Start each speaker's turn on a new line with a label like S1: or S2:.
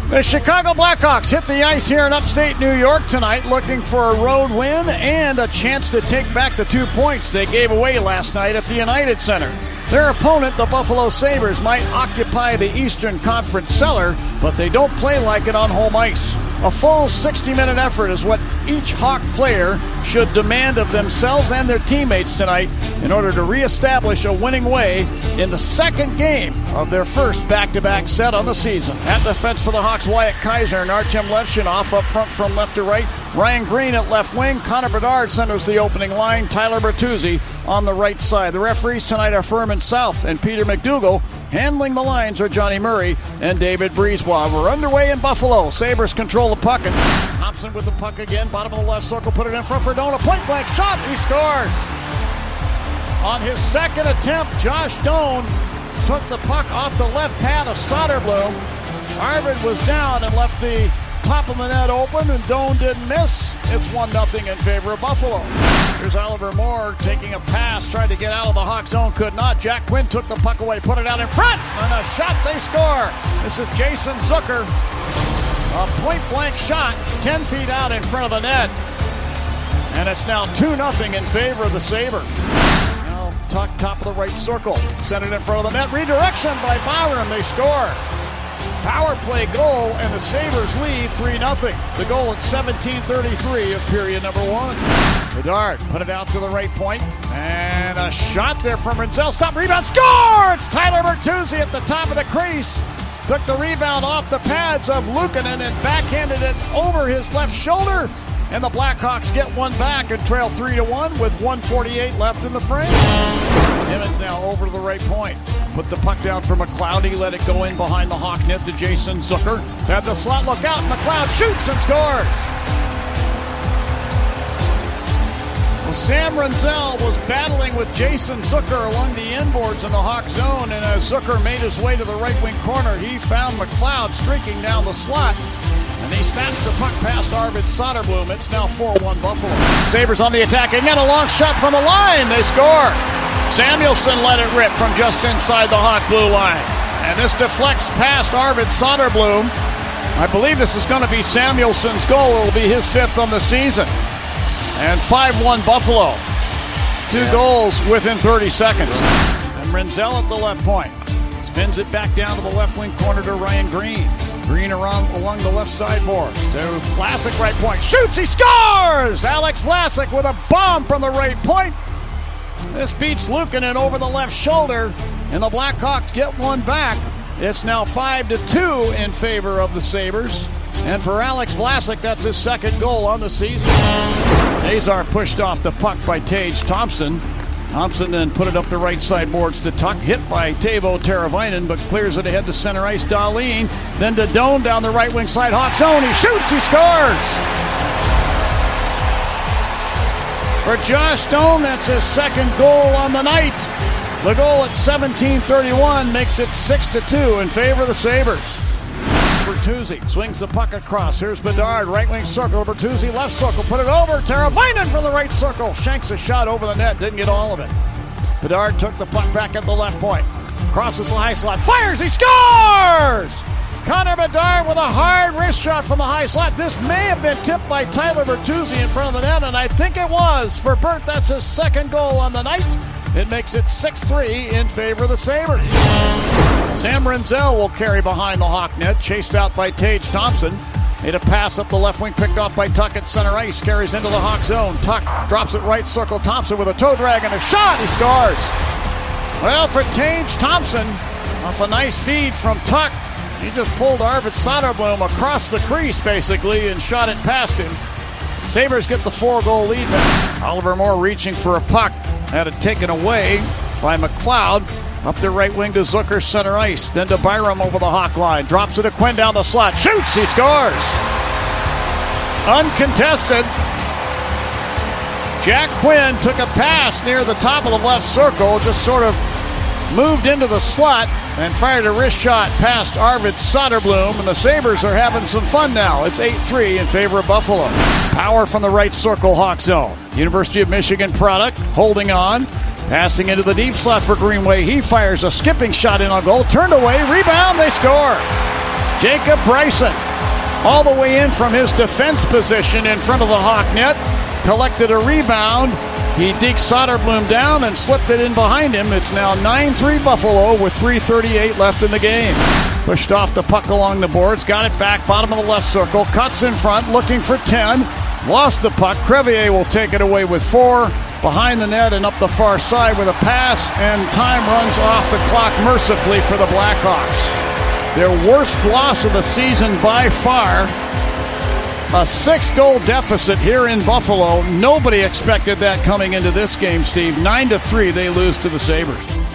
S1: The Chicago Blackhawks hit the ice here in upstate New York tonight looking for a road win and a chance to take back the 2 points they gave away last night at the United Center. Their opponent, the Buffalo Sabres, might occupy the Eastern Conference cellar, but they don't play like it on home ice. A full 60-minute effort is what each Hawk player should demand of themselves and their teammates tonight in order to reestablish a winning way in the second game of their first back-to-back set on the season. At defense for the Hawks, Wyatt Kaiser and Artem Levshunov up front from left to right. Ryan Green at left wing. Connor Bedard centers the opening line. Tyler Bertuzzi on the right side. The referees tonight are Furman South and Peter McDougall. Handling the lines are Johnny Murray and David Brisebois. We're underway in Buffalo. Sabres control the puck. And Thompson with the puck again. Bottom of the left circle. Put it in front for Doan. A point-blank shot. He scores. On his second attempt, Josh Doan took the puck off the left pad of Soderblom. Arvid was down and left the top of the net open, and Doan didn't miss. It's 1-0 in favor of Buffalo. Here's Oliver Moore taking a pass, tried to get out of the Hawk zone, could not. Jack Quinn took the puck away, put it out in front, and a shot, they score. This is Jason Zucker. A point-blank shot, 10 feet out in front of the net. And it's now 2-0 in favor of the Sabres. Now Tuck, top of the right circle. Sent it in front of the net. Redirection by Byram. They score. Power play goal, and the Sabres lead 3-0. The goal at 17:33 of period number one. Bedard put it out to the right point, and a shot there from Renzel. Stop, rebound, score! It's Tyler Bertuzzi at the top of the crease. Took the rebound off the pads of Luukkonen and backhanded it over his left shoulder. And the Blackhawks get one back and trail 3-1 with 1:48 left in the frame. Timmins now over to the right point. Put the puck down for McLeod. He let it go in behind the Hawk net to Jason Zucker. Had the slot, look out. McLeod shoots and scores. Well, Sam Renzel was battling with Jason Zucker along the inboards in the Hawk zone. And as Zucker made his way to the right wing corner, he found McLeod streaking down the slot. And he snaps the puck past Arvid Soderblom. It's now 4-1 Buffalo. Sabres on the attack. Again, a long shot from the line. They score. Samuelsson let it rip from just inside the Hawk blue line. And this deflects past Arvid Soderblom. I believe this is going to be Samuelsson's goal. It will be his fifth on the season. And 5-1 Buffalo. Two goals within 30 seconds. And Renzel at the left point. Spins it back down to the left wing corner to Ryan Green. Green around along the left sideboard. To Vlasic, right point. Shoots, he scores! Alex Vlasic with a bomb from the right point. This beats Luukkonen over the left shoulder, and the Blackhawks get one back. It's now 5-2 in favor of the Sabres. And for Alex Vlasic, that's his second goal on the season. Azar pushed off the puck by Tage Thompson. Thompson then put it up the right side boards to Tuck, hit by Teuvo Teravainen, but clears it ahead to center ice. Dahlin, then to Doan down the right wing side. Hawk zone, he shoots, he scores! For Josh Doan, that's his second goal on the night. The goal at 17:31 makes it 6-2 in favor of the Sabres. Bertuzzi swings the puck across. Here's Bedard, right wing circle. Bertuzzi, left circle, put it over. Teravainen from the right circle. Shanks a shot over the net, didn't get all of it. Bedard took the puck back at the left point. Crosses the high slot, fires, he scores! Connor Bedard with a hard wrist shot from the high slot. This may have been tipped by Tyler Bertuzzi in front of the net, and I think it was. For Bert, that's his second goal on the night. It makes it 6-3 in favor of the Sabres. Sam Renzel will carry behind the Hawk net, chased out by Tage Thompson. Made a pass up the left wing, picked off by Tuck at center ice, carries into the Hawk zone. Tuck drops it right circle. Thompson with a toe drag and a shot. He scores. Well, for Tage Thompson, off a nice feed from Tuck, he just pulled Arvid Soderblom across the crease, basically, and shot it past him. Sabres get the 4-goal lead back. Oliver Moore reaching for a puck. Had it taken away by McLeod. Up the right wing to Zucker, center ice. Then to Byram over the Hawk line. Drops it to Quinn down the slot. Shoots, he scores. Uncontested. Jack Quinn took a pass near the top of the left circle. Just sort of moved into the slot and fired a wrist shot past Arvid Soderblom. And the Sabres are having some fun now. It's 8-3 in favor of Buffalo. Power from the right circle, Hawk zone. University of Michigan product, holding on. Passing into the deep slot for Greenway. He fires a skipping shot in on goal. Turned away. Rebound. They score. Jacob Bryson, all the way in from his defense position in front of the Hawk net, collected a rebound. He deked Soderblom down and slipped it in behind him. It's now 9-3 Buffalo with 3:38 left in the game. Pushed off the puck along the boards, got it back, bottom of the left circle, cuts in front, looking for 10. Lost the puck. Crevier will take it away with 4. Behind the net and up the far side with a pass, and time runs off the clock mercifully for the Blackhawks. Their worst loss of the season by far. A 6-goal deficit here in Buffalo. Nobody expected that coming into this game, Steve. 9-3, they lose to the Sabres.